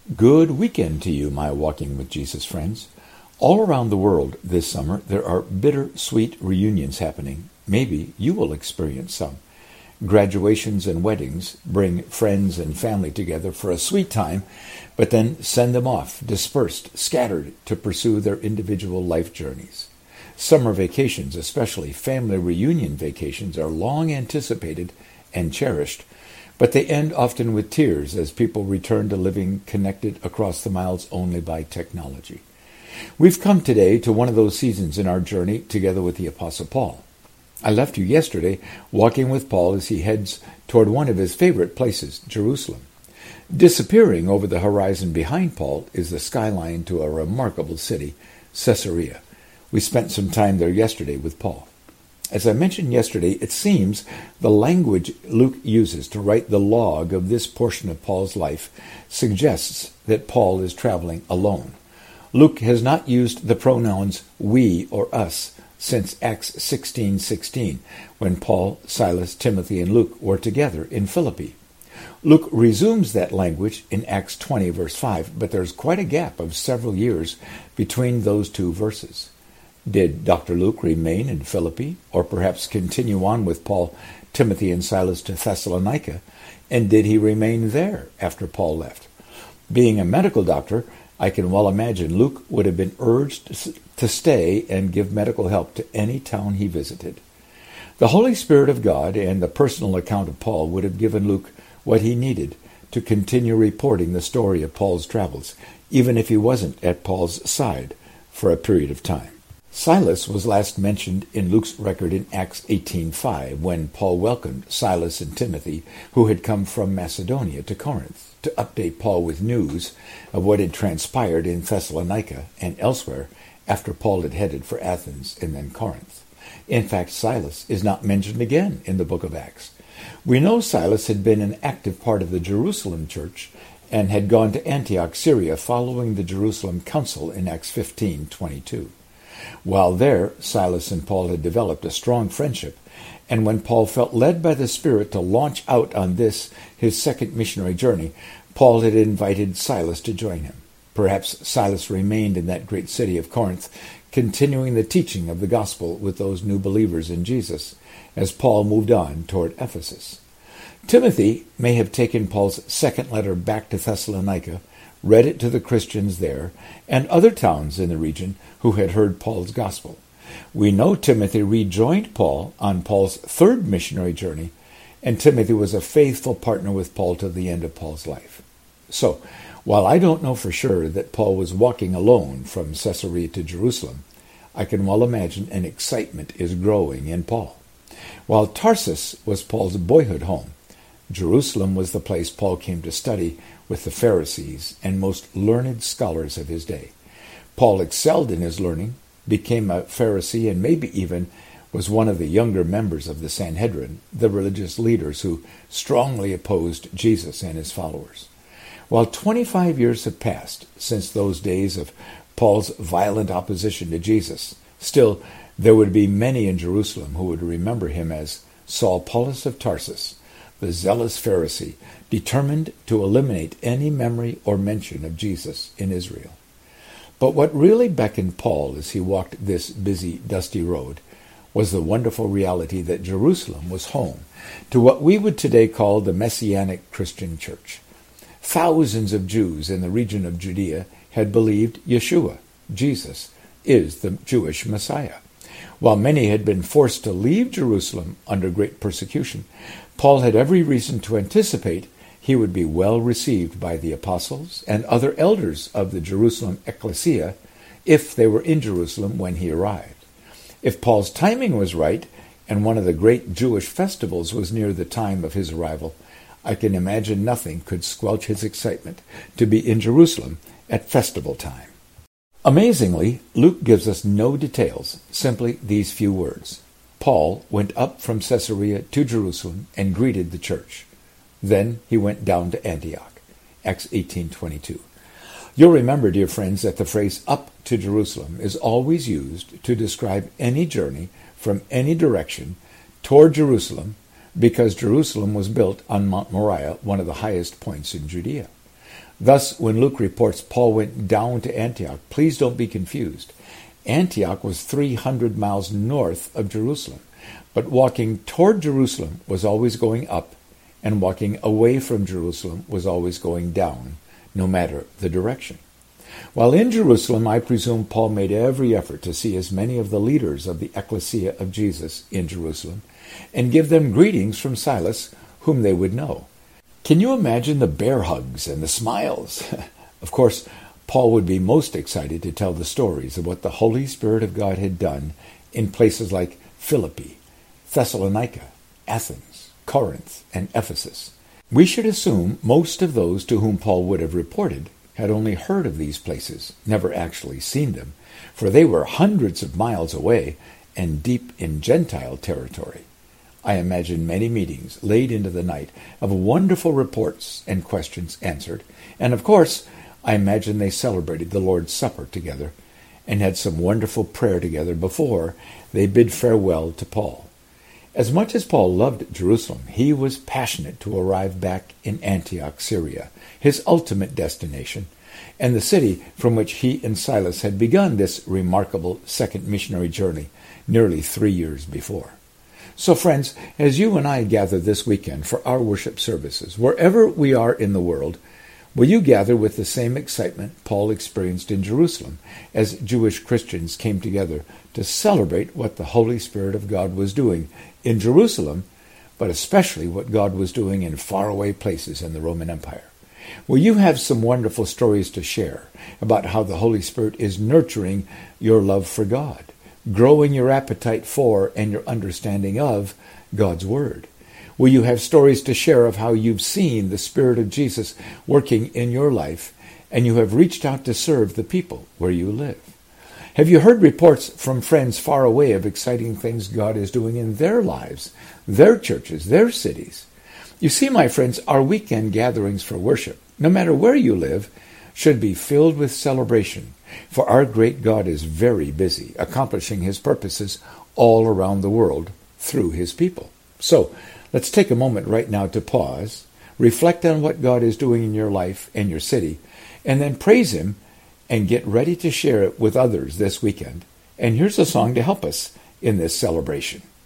Good weekend to you, my Walking with Jesus friends. All around the world this summer, there are bittersweet reunions happening. Maybe you will experience some. Graduations and weddings bring friends and family together for a sweet time, but then send them off, dispersed, scattered, to pursue their individual life journeys. Summer vacations, especially family reunion vacations, are long anticipated and cherished, but they end often with tears as people return to living connected across the miles only by technology. We've come today to one of those seasons in our journey together with the Apostle Paul. I left you yesterday walking with Paul as he heads toward one of his favorite places, Jerusalem. Disappearing over the horizon behind Paul is the skyline to a remarkable city, Caesarea. We spent some time there yesterday with Paul. As I mentioned yesterday, it seems the language Luke uses to write the log of this portion of Paul's life suggests that Paul is traveling alone. Luke has not used the pronouns we or us since Acts 16:16, when Paul, Silas, Timothy, and Luke were together in Philippi. Luke resumes that language in Acts 20, verse 5, but there's quite a gap of several years between those two verses. Did Dr. Luke remain in Philippi, or perhaps continue on with Paul, Timothy, and Silas to Thessalonica, and did he remain there after Paul left? Being a medical doctor, I can well imagine Luke would have been urged to stay and give medical help to any town he visited. The Holy Spirit of God and the personal account of Paul would have given Luke what he needed to continue reporting the story of Paul's travels, even if he wasn't at Paul's side for a period of time. Silas was last mentioned in Luke's record in Acts 18:5, when Paul welcomed Silas and Timothy, who had come from Macedonia to Corinth, to update Paul with news of what had transpired in Thessalonica and elsewhere after Paul had headed for Athens and then Corinth. In fact, Silas is not mentioned again in the book of Acts. We know Silas had been an active part of the Jerusalem church and had gone to Antioch, Syria, following the Jerusalem Council in Acts 15:22. While there, Silas and Paul had developed a strong friendship, and when Paul felt led by the Spirit to launch out on this, his second missionary journey, Paul had invited Silas to join him. Perhaps Silas remained in that great city of Corinth, continuing the teaching of the gospel with those new believers in Jesus, as Paul moved on toward Ephesus. Timothy may have taken Paul's second letter back to Thessalonica, read it to the Christians there, and other towns in the region who had heard Paul's gospel. We know Timothy rejoined Paul on Paul's third missionary journey, and Timothy was a faithful partner with Paul to the end of Paul's life. So, while I don't know for sure that Paul was walking alone from Caesarea to Jerusalem, I can well imagine an excitement is growing in Paul. While Tarsus was Paul's boyhood home, Jerusalem was the place Paul came to study with the Pharisees and most learned scholars of his day. Paul excelled in his learning, became a Pharisee, and maybe even was one of the younger members of the Sanhedrin, the religious leaders who strongly opposed Jesus and his followers. While 25 years have passed since those days of Paul's violent opposition to Jesus, still there would be many in Jerusalem who would remember him as Saul Paulus of Tarsus, the zealous Pharisee, determined to eliminate any memory or mention of Jesus in Israel. But what really beckoned Paul as he walked this busy, dusty road was the wonderful reality that Jerusalem was home to what we would today call the Messianic Christian Church. Thousands of Jews in the region of Judea had believed Yeshua, Jesus, is the Jewish Messiah. While many had been forced to leave Jerusalem under great persecution, Paul had every reason to anticipate he would be well received by the apostles and other elders of the Jerusalem ecclesia if they were in Jerusalem when he arrived. If Paul's timing was right, and one of the great Jewish festivals was near the time of his arrival, I can imagine nothing could squelch his excitement to be in Jerusalem at festival time. Amazingly, Luke gives us no details, simply these few words. Paul went up from Caesarea to Jerusalem and greeted the church. Then he went down to Antioch. Acts 18:22. You'll remember, dear friends, that the phrase up to Jerusalem is always used to describe any journey from any direction toward Jerusalem, because Jerusalem was built on Mount Moriah, one of the highest points in Judea. Thus, when Luke reports Paul went down to Antioch, please don't be confused. Antioch was 300 miles north of Jerusalem, but walking toward Jerusalem was always going up, and walking away from Jerusalem was always going down, no matter the direction. While in Jerusalem, I presume Paul made every effort to see as many of the leaders of the ecclesia of Jesus in Jerusalem and give them greetings from Silas, whom they would know. Can you imagine the bear hugs and the smiles? Of course, Paul would be most excited to tell the stories of what the Holy Spirit of God had done in places like Philippi, Thessalonica, Athens, Corinth, and Ephesus. We should assume most of those to whom Paul would have reported had only heard of these places, never actually seen them, for they were hundreds of miles away and deep in Gentile territory. I imagine many meetings laid into the night of wonderful reports and questions answered, and of course, I imagine they celebrated the Lord's Supper together and had some wonderful prayer together before they bid farewell to Paul. As much as Paul loved Jerusalem, he was passionate to arrive back in Antioch, Syria, his ultimate destination, and the city from which he and Silas had begun this remarkable second missionary journey nearly 3 years before. So friends, as you and I gather this weekend for our worship services, wherever we are in the world, will you gather with the same excitement Paul experienced in Jerusalem as Jewish Christians came together to celebrate what the Holy Spirit of God was doing in Jerusalem, but especially what God was doing in faraway places in the Roman Empire? Will you have some wonderful stories to share about how the Holy Spirit is nurturing your love for God, growing your appetite for and your understanding of God's Word? Will you have stories to share of how you've seen the Spirit of Jesus working in your life and you have reached out to serve the people where you live? Have you heard reports from friends far away of exciting things God is doing in their lives, their churches, their cities? You see, my friends, our weekend gatherings for worship, no matter where you live, should be filled with celebration, for our great God is very busy accomplishing His purposes all around the world through His people. So, let's take a moment right now to pause, reflect on what God is doing in your life and your city, and then praise Him and get ready to share it with others this weekend. And here's a song to help us in this celebration.